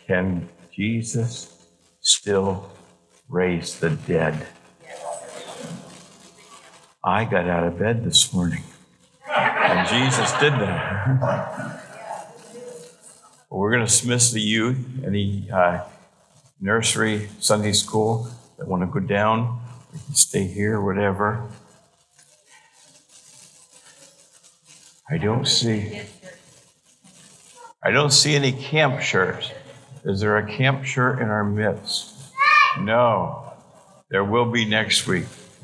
Can Jesus still raise the dead? I got out of bed this morning, and Jesus did that. We're going to dismiss the youth, any nursery, Sunday school that want to go down. We can stay here, whatever. I don't see any camp shirts. Is there a camp shirt in our midst? No. There will be next week.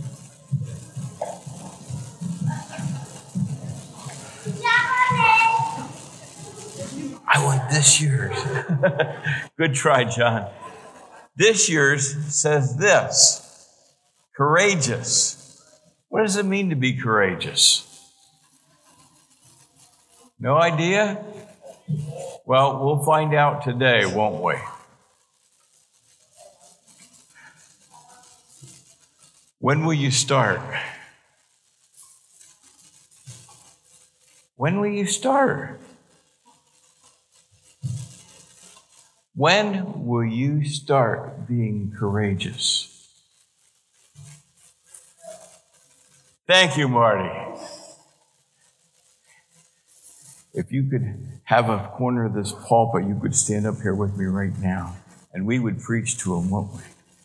I want this year's. Good try, John. This year's says this: courageous. What does it mean to be courageous? No idea? Well, we'll find out today, won't we? When will you start? When will you start? When will you start being courageous? Thank you, Marty. If you could have a corner of this pulpit, you could stand up here with me right now, and we would preach to them, won't we?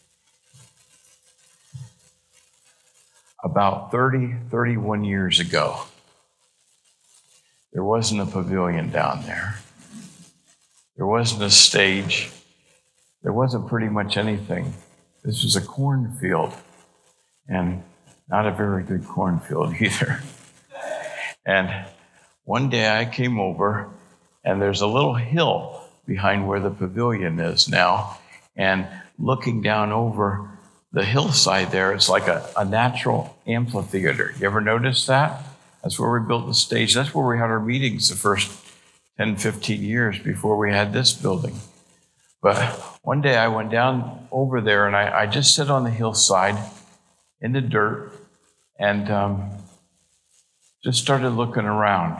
About 31 years ago, there wasn't a pavilion down there. There wasn't a stage. There wasn't pretty much anything. This was a cornfield, and not a very good cornfield either. And one day I came over, and there's a little hill behind where the pavilion is now, and looking down over the hillside there, it's like a natural amphitheater. You ever notice that? That's where we built the stage. That's where we had our meetings the first 10, 15 years before we had this building. But one day I went down over there, and I just sit on the hillside in the dirt and just started looking around.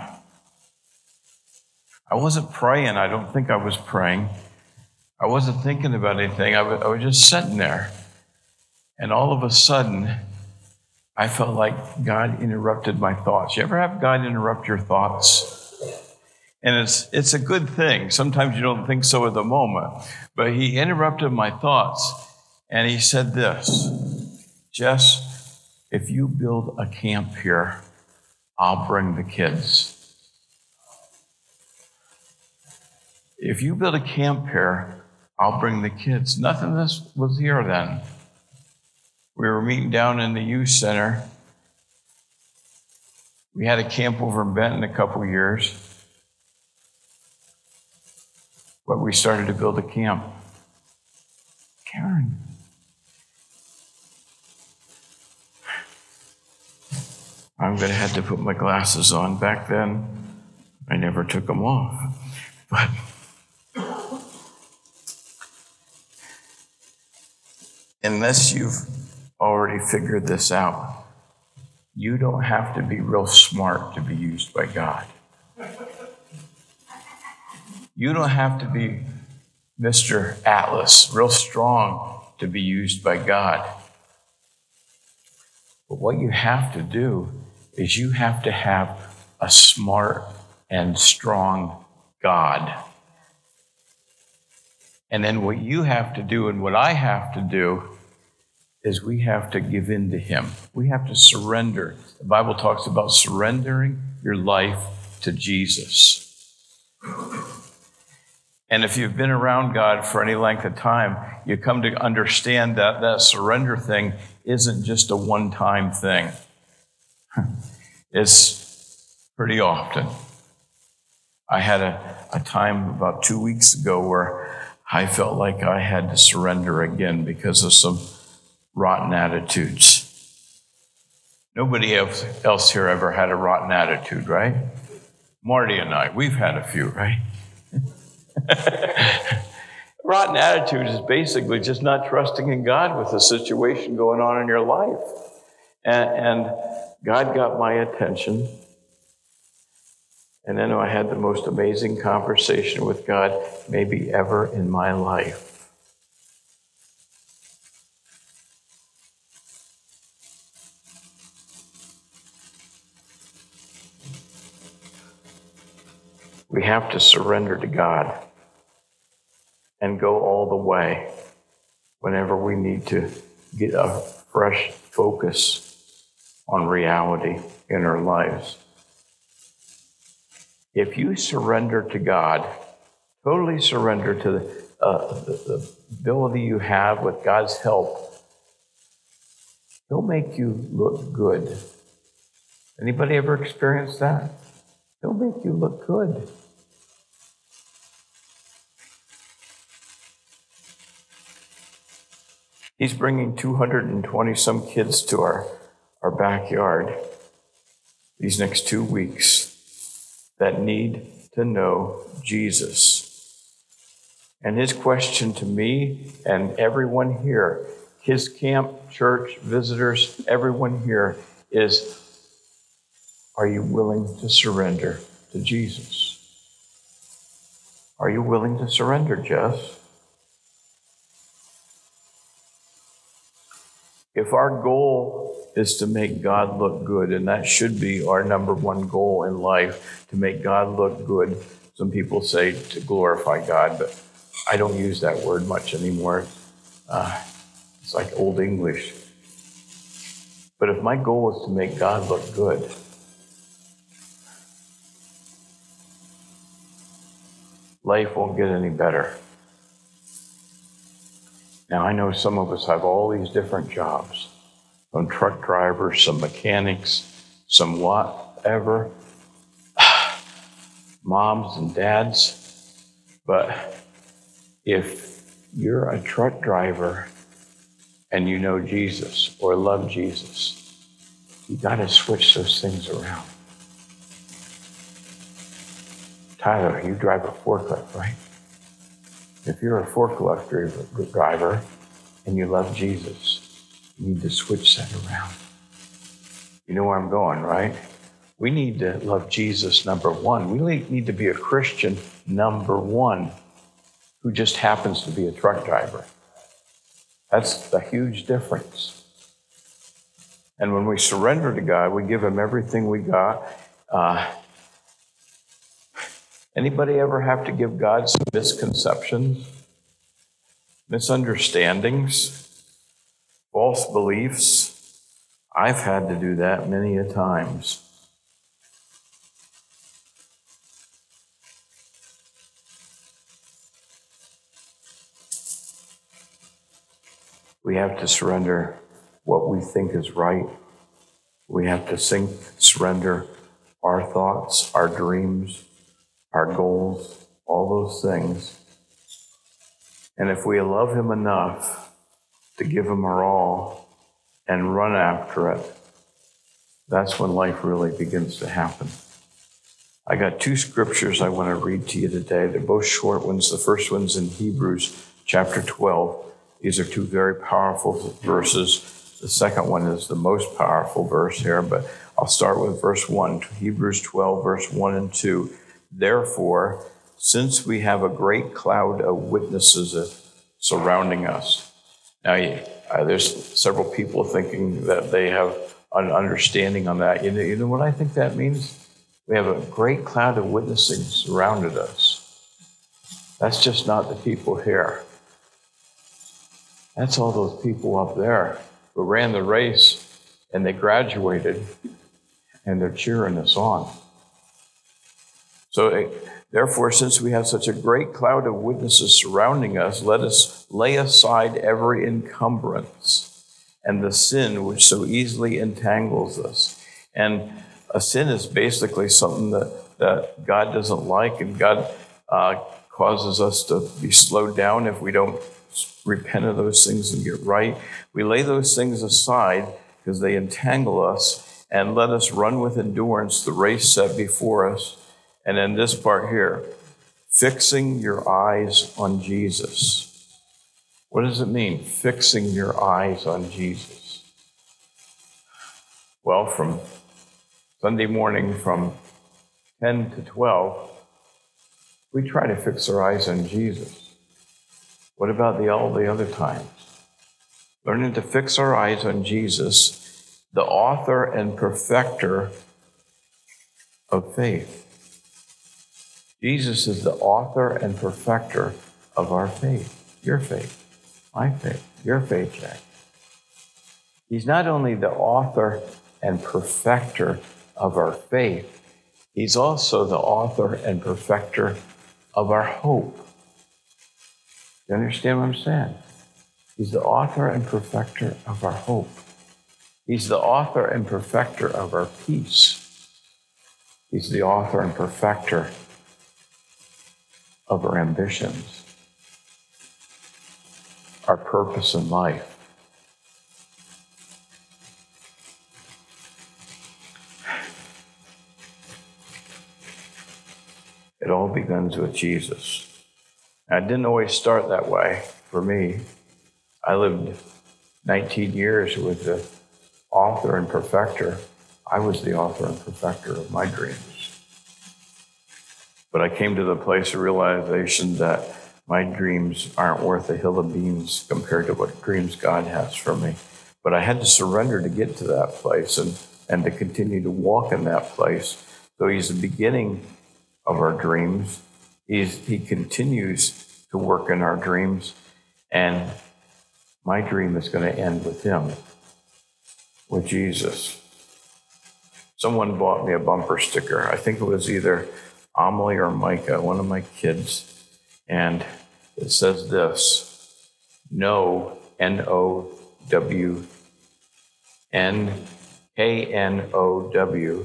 I wasn't praying. I don't think I was praying. I wasn't thinking about anything. I was just sitting there. And all of a sudden, I felt like God interrupted my thoughts. You ever have God interrupt your thoughts? And it's a good thing. Sometimes you don't think so at the moment. But he interrupted my thoughts, and he said this: Jess, if you build a camp here, I'll bring the kids. If you build a camp here, I'll bring the kids. Nothing of this was here then. We were meeting down in the youth center. We had a camp over in Benton a couple years. But we started to build a camp. Karen. I'm going to have to put my glasses on. Back then, I never took them off. But unless you've already figured this out, you don't have to be real smart to be used by God. You don't have to be Mr. Atlas, real strong to be used by God. But what you have to do is you have to have a smart and strong God. And then what you have to do and what I have to do is we have to give in to him. We have to surrender. The Bible talks about surrendering your life to Jesus. And if you've been around God for any length of time, you come to understand that that surrender thing isn't just a one-time thing. It's pretty often. I had a time about 2 weeks ago where I felt like I had to surrender again because of some rotten attitudes. Nobody else here ever had a rotten attitude, right? Marty and I, we've had a few, right? Rotten attitude is basically just not trusting in God with the situation going on in your life. And God got my attention. And then I had the most amazing conversation with God maybe ever in my life. We have to surrender to God and go all the way whenever we need to get a fresh focus on reality in our lives. If you surrender to God, totally surrender to the ability you have with God's help, He'll make you look good. Anybody ever experienced that? He'll make you look good. He's bringing 220 some kids to our backyard these next 2 weeks that need to know Jesus. And his question to me and everyone here, his camp, church, visitors, everyone here is, are you willing to surrender to Jesus? Are you willing to surrender, Jess? If our goal is to make God look good, and that should be our number one goal in life, to make God look good. Some people say to glorify God, but I don't use that word much anymore. It's like Old English. But if my goal is to make God look good, life won't get any better. Now, I know some of us have all these different jobs. Some truck drivers, some mechanics, some whatever, moms and dads. But if you're a truck driver and you know Jesus or love Jesus, you got to switch those things around. Tyler, you drive a forklift, right? If you're a forklift driver and you love Jesus, you need to switch that around. You know where I'm going, right? We need to love Jesus, number one. We need to be a Christian, number one, who just happens to be a truck driver. That's the huge difference. And when we surrender to God, we give him everything we got. Anybody ever have to give God some misconceptions, misunderstandings, false beliefs? I've had to do that many a times. We have to surrender what we think is right. We have to surrender our thoughts, our dreams, our goals, all those things. And if we love him enough to give him our all and run after it, that's when life really begins to happen. I got 2 scriptures I want to read to you today. They're both short ones. The first one's in Hebrews chapter 12. These are 2 very powerful verses. The second one is the most powerful verse here, but I'll start with verse 1. Hebrews 12, verse 1 and 2. Therefore, since we have a great cloud of witnesses surrounding us. Now, there's several people thinking that they have an understanding on that. You know what I think that means? We have a great cloud of witnessing surrounded us. That's just not the people here. That's all those people up there who ran the race and they graduated and they're cheering us on. So, therefore, since we have such a great cloud of witnesses surrounding us, let us lay aside every encumbrance and the sin which so easily entangles us. And a sin is basically something that God doesn't like, and God causes us to be slowed down if we don't repent of those things and get right. We lay those things aside because they entangle us, and let us run with endurance the race set before us. And then this part here, fixing your eyes on Jesus. What does it mean, fixing your eyes on Jesus? Well, from Sunday morning from 10 to 12, we try to fix our eyes on Jesus. What about all the other times? Learning to fix our eyes on Jesus, the author and perfecter of faith. Jesus is the author and perfecter of our faith. Your faith, my faith, your faith, Jack. He's not only the author and perfecter of our faith, he's also the author and perfecter of our hope. You understand what I'm saying? He's the author and perfecter of our hope. He's the author and perfecter of our peace. He's the author and perfecter of our ambitions, our purpose in life. It all begins with Jesus. Now, it didn't always start that way for me. I lived 19 years with the author and perfecter. I was the author and perfecter of my dreams. But I came to the place of realization that my dreams aren't worth a hill of beans compared to what dreams God has for me. But I had to surrender to get to that place and to continue to walk in that place. So he's the beginning of our dreams. He continues to work in our dreams. And my dream is going to end with him, with Jesus. Someone bought me a bumper sticker. I think it was either Amelie or Micah, one of my kids. And it says this: Know, N-O-W, K-N-O-W,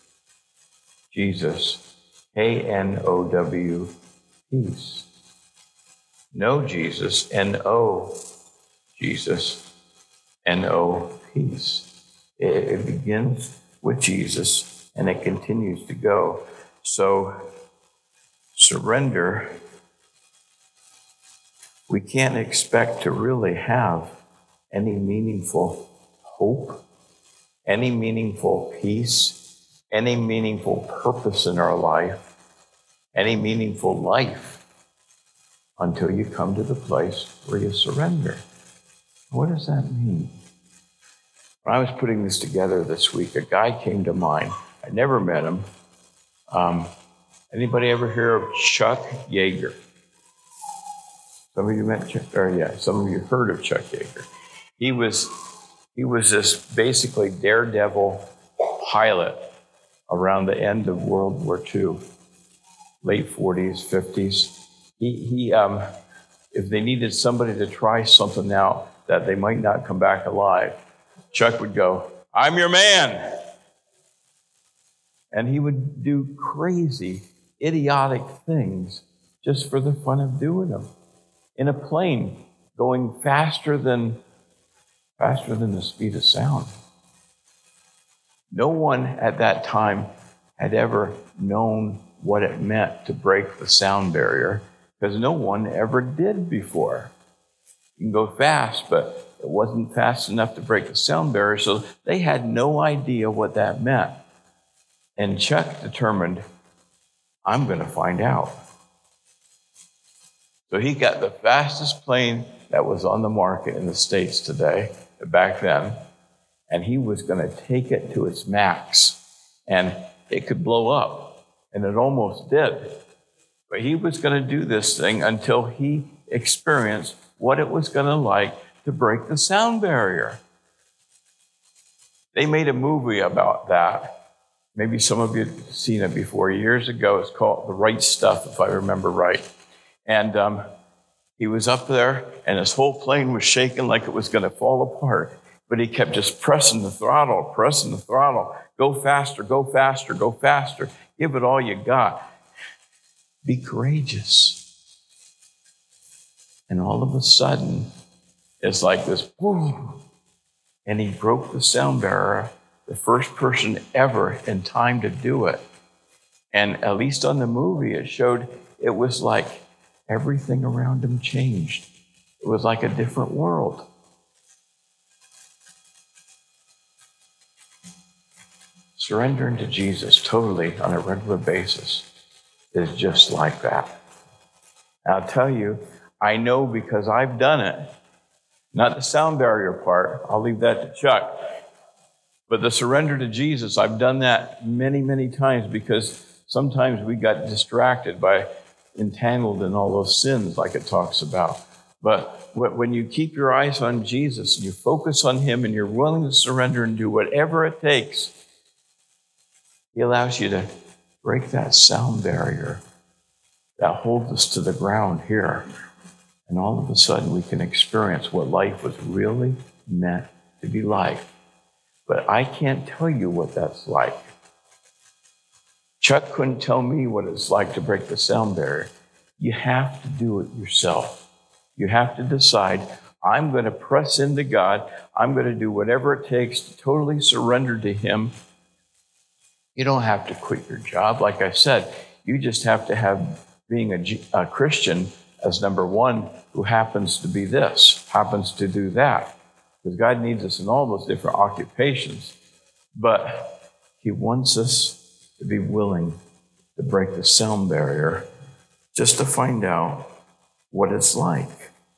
Jesus, K-N-O-W, peace. Know Jesus, N-O, Jesus, N-O, peace. It begins with Jesus and it continues to go. So, surrender. We can't expect to really have any meaningful hope, any meaningful peace, any meaningful purpose in our life, any meaningful life until you come to the place where you surrender. What does that mean? When I was putting this together this week, a guy came to mind. I never met him. Anybody ever hear of Chuck Yeager? Some of you met Chuck, some of you heard of Chuck Yeager. He was this basically daredevil pilot around the end of World War II, late 40s, 50s. He if they needed somebody to try something out that they might not come back alive, Chuck would go, "I'm your man." And he would do crazy, idiotic things just for the fun of doing them. In a plane going faster than the speed of sound. No one at that time had ever known what it meant to break the sound barrier, because no one ever did before. You can go fast, but it wasn't fast enough to break the sound barrier, so they had no idea what that meant. And Chuck determined, I'm going to find out. So he got the fastest plane that was on the market in the States today, back then, and he was going to take it to its max, and it could blow up, and it almost did. But he was going to do this thing until he experienced what it was going to like to break the sound barrier. They made a movie about that. Maybe some of you have seen it before. Years ago, it's called The Right Stuff, if I remember right. And he was up there, and his whole plane was shaking like it was going to fall apart. But he kept just pressing the throttle. Go faster, go faster, go faster. Give it all you got. Be courageous. And all of a sudden, it's like this, boom. And he broke the sound barrier, the first person ever in time to do it. And at least on the movie, it showed it was like everything around him changed. It was like a different world. Surrendering to Jesus totally on a regular basis is just like that. I'll tell you, I know because I've done it. Not the sound barrier part. I'll leave that to Chuck. But the surrender to Jesus, I've done that many, many times because sometimes we got distracted by entangled in all those sins like it talks about. But when you keep your eyes on Jesus and you focus on him and you're willing to surrender and do whatever it takes, he allows you to break that sound barrier that holds us to the ground here. And all of a sudden we can experience what life was really meant to be like. But I can't tell you what that's like. Chuck couldn't tell me what it's like to break the sound barrier. You have to do it yourself. You have to decide, I'm going to press into God. I'm going to do whatever it takes to totally surrender to him. You don't have to quit your job. Like I said, you just have to have being a Christian as number one who happens to be this, happens to do that. Because God needs us in all those different occupations. But he wants us to be willing to break the sound barrier just to find out what it's like.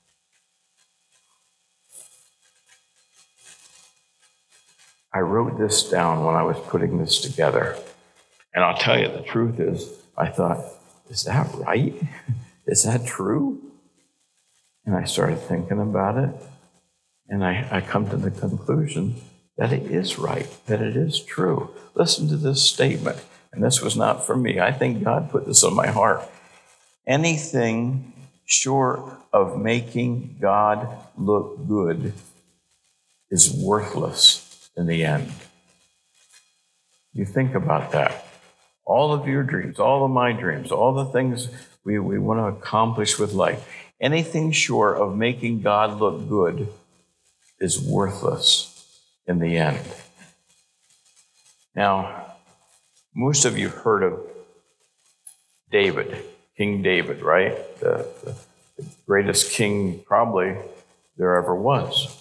I wrote this down when I was putting this together. And I'll tell you, the truth is, I thought, is that right? Is that true? And I started thinking about it. And I come to the conclusion that it is right, that it is true. Listen to this statement. And this was not for me. I think God put this on my heart. Anything short of making God look good is worthless in the end. You think about that. All of your dreams, all of my dreams, all the things we want to accomplish with life, anything short of making God look good is worthless in the end. Now, most of you heard of David, King David, right? The greatest king probably there ever was.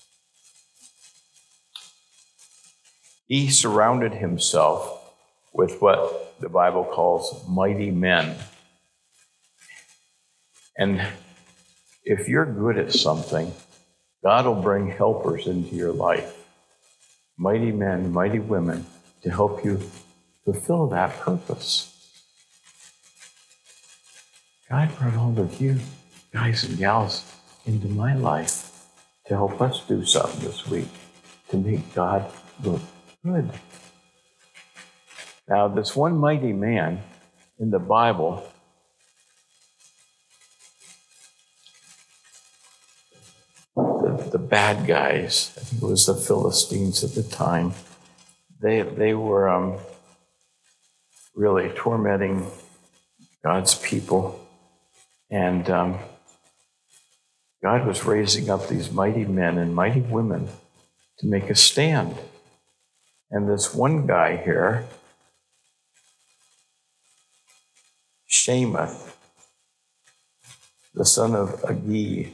He surrounded himself with what the Bible calls mighty men. And if you're good at something, God will bring helpers into your life. Mighty men, mighty women, to help you fulfill that purpose. God brought all of you, guys and gals, into my life to help us do something this week to make God look good. Now, this one mighty man in the Bible, the bad guys, I think it was the Philistines at the time, they were really tormenting God's people. And God was raising up these mighty men and mighty women to make a stand. And this one guy here, Shamath, the son of Agi,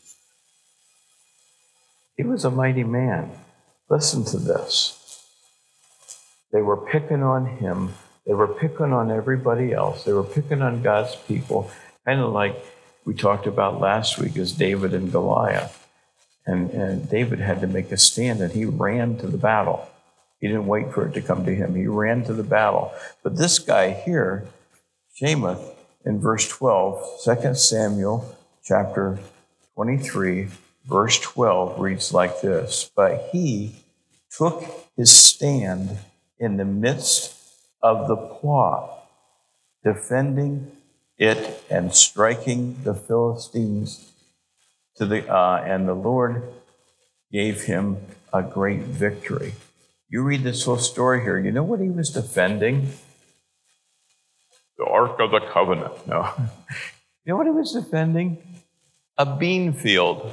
he was a mighty man. Listen to this. They were picking on him. They were picking on everybody else. They were picking on God's people, kind of like we talked about last week as David and Goliath. And David had to make a stand, and he ran to the battle. He didn't wait for it to come to him. He ran to the battle. But this guy here, Shamath, in verse 12, 2 Samuel chapter 23, verse 12 reads like this: "But he took his stand in the midst of the plot, defending it and striking the Philistines and the Lord gave him a great victory." You read this whole story here. You know what he was defending? The Ark of the Covenant. No. You know what he was defending? A bean field.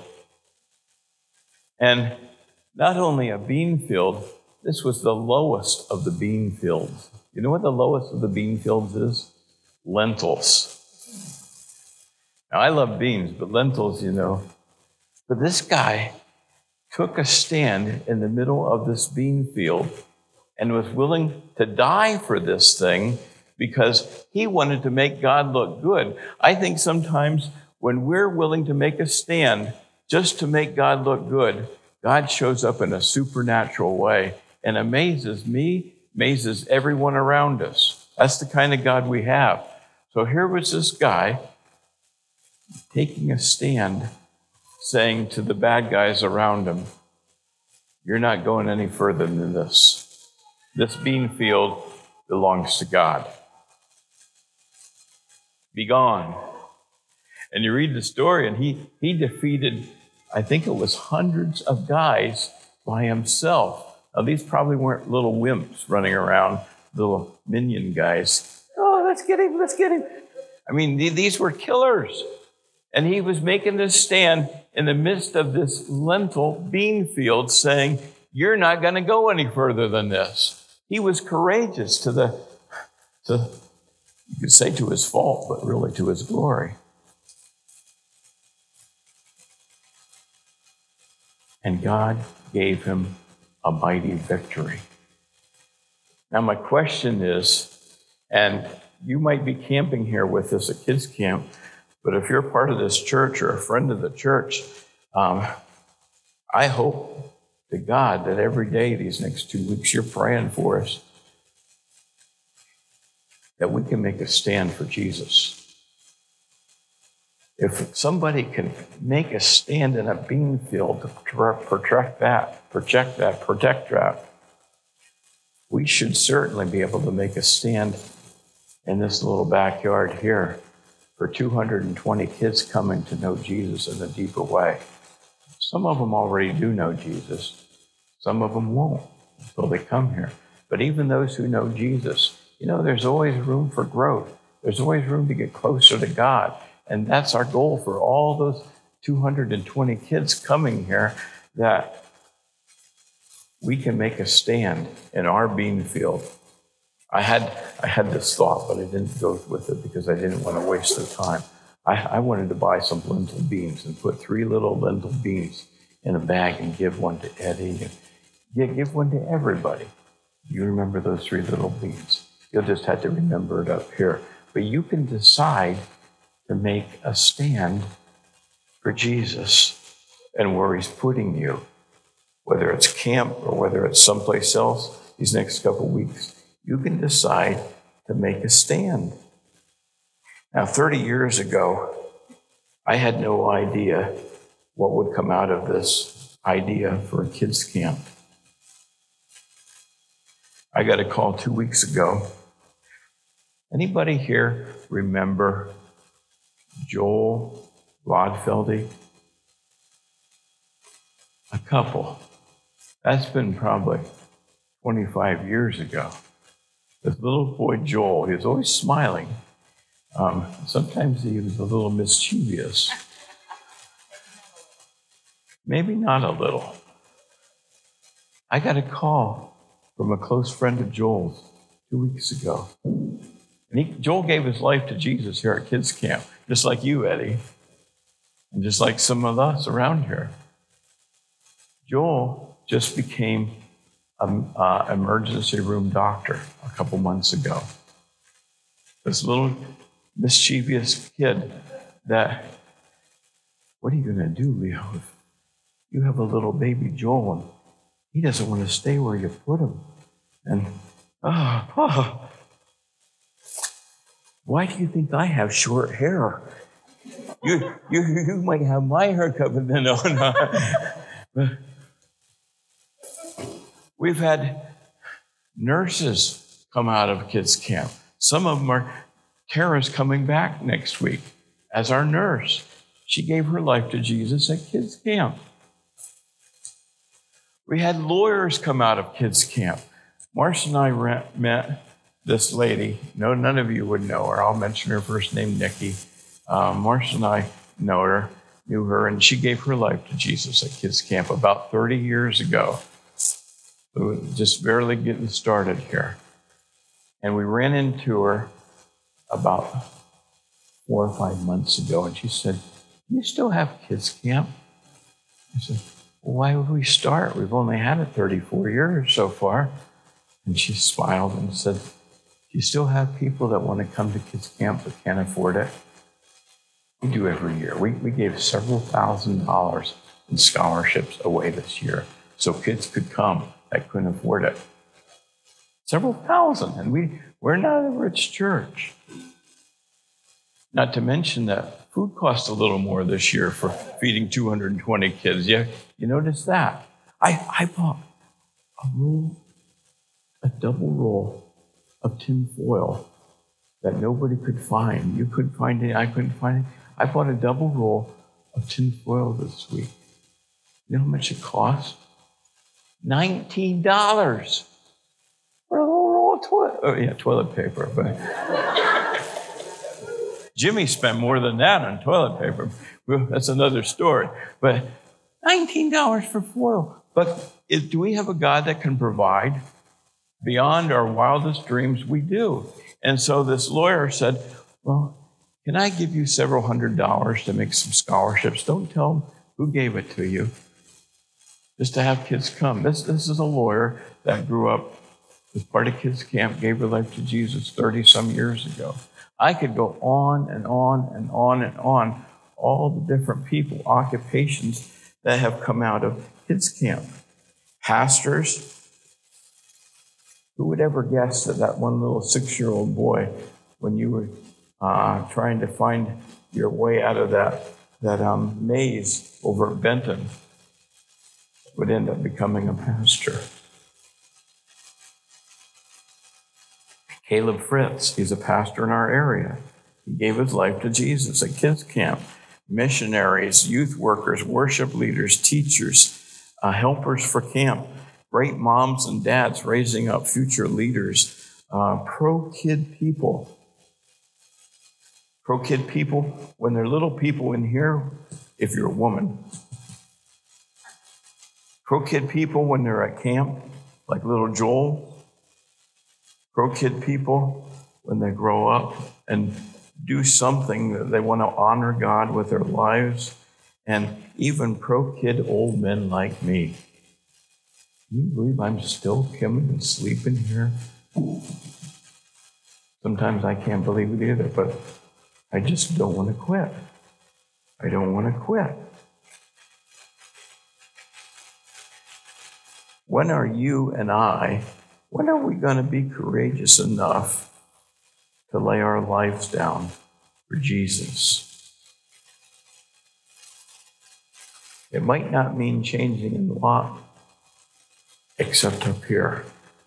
And not only a bean field, this was the lowest of the bean fields. You know what the lowest of the bean fields is? Lentils. Now, I love beans, but lentils, you know. But this guy took a stand in the middle of this bean field, and was willing to die for this thing because he wanted to make God look good. I think sometimes when we're willing to make a stand just to make God look good, God shows up in a supernatural way and amazes me, amazes everyone around us. That's the kind of God we have. So here was this guy taking a stand, saying to the bad guys around him, you're not going any further than this. This bean field belongs to God. Be gone. And you read the story, and he defeated, I think it was hundreds of guys by himself. Now, these probably weren't little wimps running around, little minion guys. Oh, let's get him, let's get him. I mean, these were killers. And he was making this stand in the midst of this lentil bean field saying, you're not going to go any further than this. He was courageous to you could say to his fault, but really to his glory. And God gave him a mighty victory. Now my question is, and you might be camping here with us at Kids Camp, but if you're part of this church or a friend of the church, I hope to God that every day these next 2 weeks you're praying for us, that we can make a stand for Jesus. If somebody can make a stand in a bean field to protect that, we should certainly be able to make a stand in this little backyard here for 220 kids coming to know Jesus in a deeper way. Some of them already do know Jesus. Some of them won't until they come here. But even those who know Jesus, there's always room for growth. There's always room to get closer to God. And that's our goal for all those 220 kids coming here, that we can make a stand in our bean field. I had this thought, but I didn't go with it because I didn't want to waste the time. I wanted to buy some lentil beans and put 3 little lentil beans in a bag and give one to Eddie and give one to everybody. You remember those 3 little beans. You'll just have to remember it up here. But you can decide to make a stand for Jesus and where he's putting you, whether it's camp or whether it's someplace else these next couple weeks. You can decide to make a stand. Now, 30 years ago, I had no idea what would come out of this idea for a kids' camp. I got a call 2 weeks ago. Anybody here remember Joel Lodfeldy? A couple. That's been probably 25 years ago. This little boy Joel, he was always smiling. Sometimes he was a little mischievous. Maybe not a little. I got a call from a close friend of Joel's 2 weeks ago. And Joel gave his life to Jesus here at Kids Camp, just like you, Eddie, and just like some of us around here. Joel just became an emergency room doctor a couple months ago. This little mischievous kid that, what are you going to do, Leo? If you have a little baby Joel and he doesn't want to stay where you put him. And, why do you think I have short hair? You might have my haircut, but then no. We've had nurses come out of kids camp. Some of them are. Tara's coming back next week as our nurse. She gave her life to Jesus at kids camp. We had lawyers come out of kids camp. Marcia and I met this lady. No, none of you would know her. I'll mention her first name, Nikki. Marcia and I knew her, and she gave her life to Jesus at kids camp about 30 years ago. We were just barely getting started here. And we ran into her about 4 or 5 months ago, and she said, "You still have kids camp?" I said, "Well, why would we start? We've only had it 34 years so far." And she smiled and said, "Do you still have people that want to come to kids camp but can't afford it?" We do every year. We gave several $1,000s in scholarships away this year so kids could come that couldn't afford it. Several thousand. And we're not a rich church. Not to mention that food costs a little more this year for feeding 220 kids. You notice that? I bought a double roll of tin foil that nobody could find. You couldn't find it. I couldn't find it. I bought a double roll of tin foil this week. You know how much it cost? $19 for a little roll of toilet paper. But Jimmy spent more than that on toilet paper. Well, that's another story. But $19 for foil. But do we have a God that can provide? Beyond our wildest dreams, we do. And so this lawyer said, "Well, can I give you several $100s to make some scholarships? Don't tell them who gave it to you. Just to have kids come." This is a lawyer that grew up as part of kids camp, gave her life to Jesus 30-some years ago. I could go on and on and on and on, all the different people, occupations that have come out of kids camp. Pastors. Who would ever guess that one little 6-year-old boy, when you were trying to find your way out of that maze over at Benton, would end up becoming a pastor? Caleb Fritz, he's a pastor in our area. He gave his life to Jesus at kids camp. Missionaries, youth workers, worship leaders, teachers, helpers for camp, great moms and dads raising up future leaders, pro-kid people. Pro-kid people, when there are little people in here, if you're a woman. Pro-kid people when they're at camp, like little Joel. Pro-kid people when they grow up and do something that they want to honor God with their lives. And even pro-kid old men like me. Can you believe I'm still coming and sleeping here? Sometimes I can't believe it either, but I just don't want to quit. I don't want to quit. When are you and I, when are we going to be courageous enough to lay our lives down for Jesus? It might not mean changing in the lot, except up here.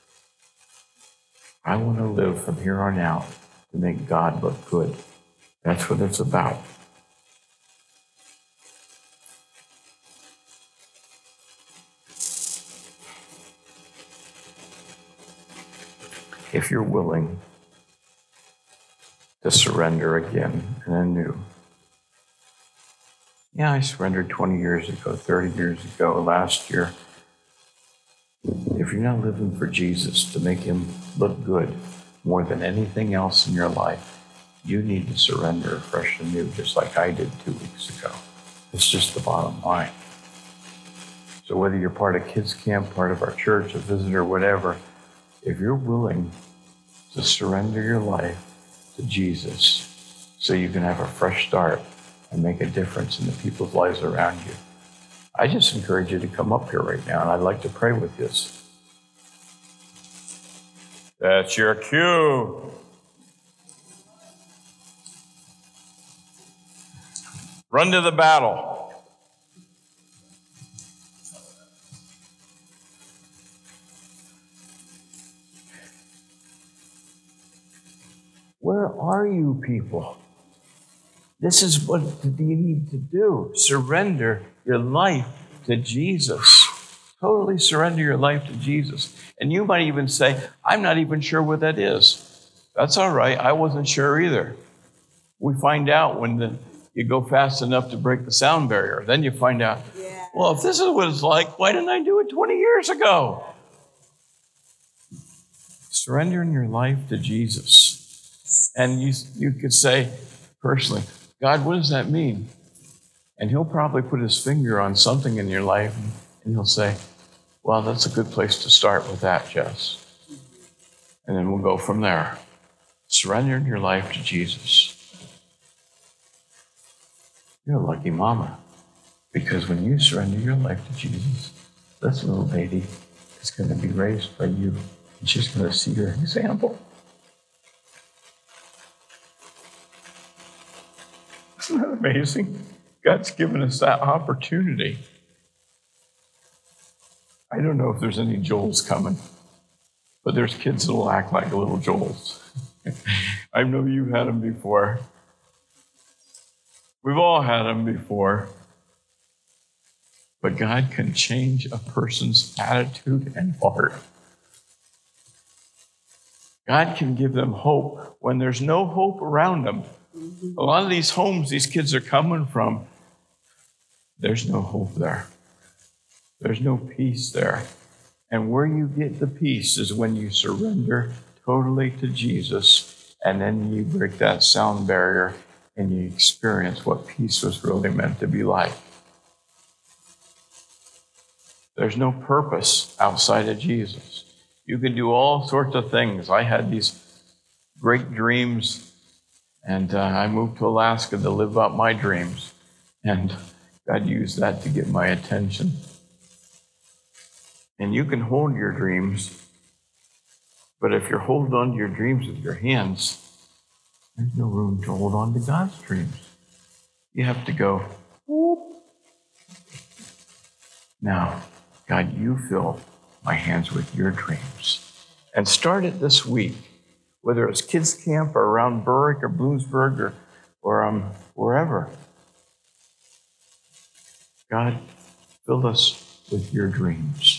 I want to live from here on out to make God look good. That's what it's about. If you're willing to surrender again and anew. Yeah, I surrendered 20 years ago, 30 years ago, last year. If you're not living for Jesus to make him look good more than anything else in your life, you need to surrender fresh and new, just like I did 2 weeks ago. It's just the bottom line. So whether you're part of kids camp, part of our church, a visitor, whatever, if you're willing to surrender your life to Jesus so you can have a fresh start and make a difference in the people's lives around you, I just encourage you to come up here right now, and I'd like to pray with you. That's your cue. Run to the battle. Where are you people? This is what you need to do. Surrender your life to Jesus. Totally surrender your life to Jesus. And you might even say, I'm not even sure what that is. That's all right. I wasn't sure either. We find out when you go fast enough to break the sound barrier. Then you find out, well, if this is what it's like, why didn't I do it 20 years ago? Surrendering your life to Jesus. And you could say personally, God, what does that mean? And he'll probably put his finger on something in your life, and he'll say, well, that's a good place to start with that, Jess. And then we'll go from there. Surrendering your life to Jesus. You're a lucky mama. Because when you surrender your life to Jesus, this little baby is going to be raised by you. And she's going to see your example. Isn't that amazing? God's given us that opportunity. I don't know if there's any Joels coming, but there's kids that'll act like little Joels. I know you've had them before. We've all had them before. But God can change a person's attitude and heart. God can give them hope when there's no hope around them. A lot of these homes these kids are coming from, there's no hope there. There's no peace there. And where you get the peace is when you surrender totally to Jesus, and then you break that sound barrier and you experience what peace was really meant to be like. There's no purpose outside of Jesus. You can do all sorts of things. I had these great dreams, and I moved to Alaska to live out my dreams. And God used that to get my attention. And you can hold your dreams, but if you're holding on to your dreams with your hands, there's no room to hold on to God's dreams. You have to go, whoop. Now, God, you fill my hands with your dreams. And start it this week, whether it's kids camp or around Berwick or Bloomsburg or wherever. God, fill us with your dreams.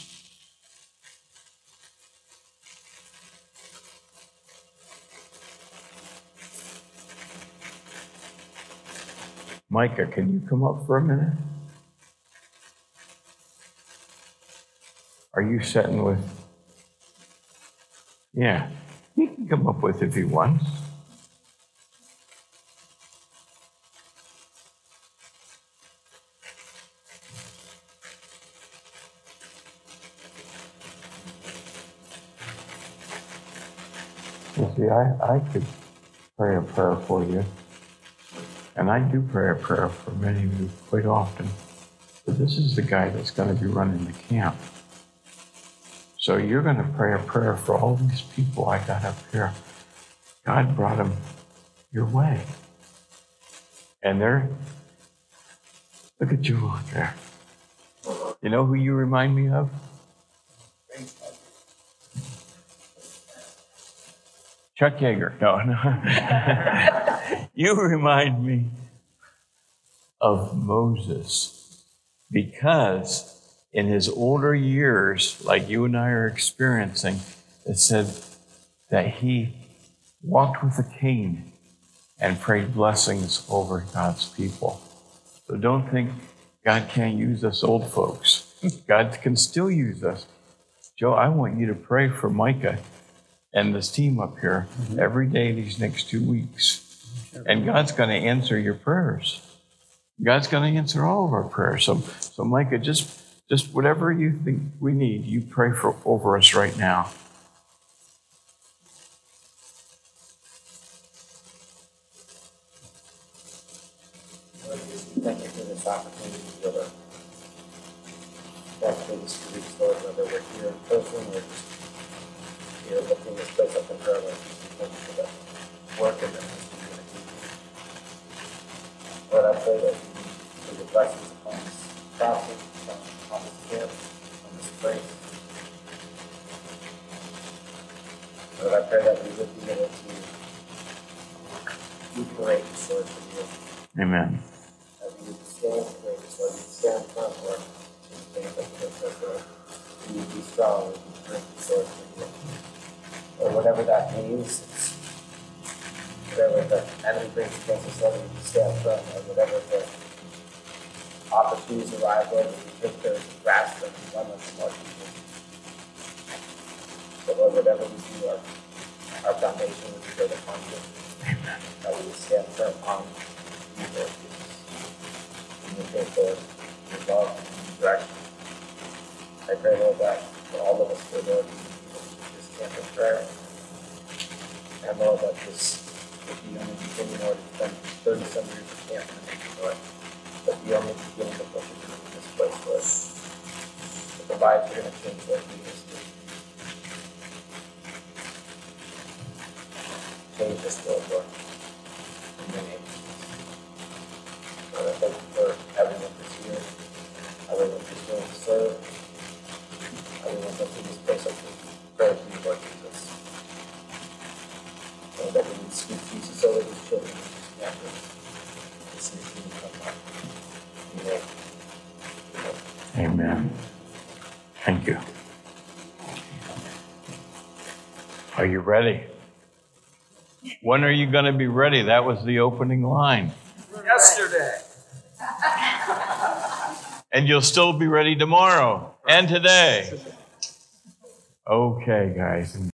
Micah, can you come up for a minute? Are you sitting with? Yeah, he can come up with if he wants. You see, I could pray a prayer for you. And I do pray a prayer for many of you quite often. But this is the guy that's going to be running the camp. So you're going to pray a prayer for all these people I got up here. God brought them your way. And look at you out there. You know who you remind me of? Chuck Yeager. No. You remind me of Moses, because in his older years, like you and I are experiencing, it said that he walked with a cane and prayed blessings over God's people. So don't think God can't use us old folks. God can still use us. Joe, I want you to pray for Micah and this team up here every day these next 2 weeks. And God's going to answer your prayers. God's going to answer all of our prayers. So Micah, just whatever you think we need, you pray for over us right now. Thank you for this opportunity to be able to walk through the streets, Lord, whether we're here in person or just here looking this place up in prayer. Thank you for the work and the community. Lord, I pray that you put your blessings upon this process, on this camp, on this place. Lord, I pray that we would be able to be courageous, Lord, for you. Amen. That we would stand courageous, Lord. We would stand firm, Lord. In things that puts us, Lord. We would be strong. We would drink the sword for you. Or whatever that means, whatever the enemy brings against us, Lord, we would stand firm. Or whatever the opportunities arrive, Lord, we would take those and grasp them and run them to more people. But Lord, whatever we do, our foundation would be built upon you. Amen. That we would stand firm on you, Lord Jesus. And your faith, Lord, your love, and your direction. I pray, Lord, that for all of us, Lord, we just stand in prayer. I know that this would be only beginning or it's been 30-some years of camp, but the only beginning of what we're doing in this place was the vibes are going to change like we used to. Change this world for in the name. And I thank you for everyone that's here, everyone that's willing to serve, everyone that's in this place up to pray for you, Lord Jesus. And that we would speak Jesus over these children and these families. This is the come up. Amen. Amen. Thank you. Are you ready? When are you going to be ready? That was the opening line. Yesterday. And you'll still be ready tomorrow and today. Okay, guys.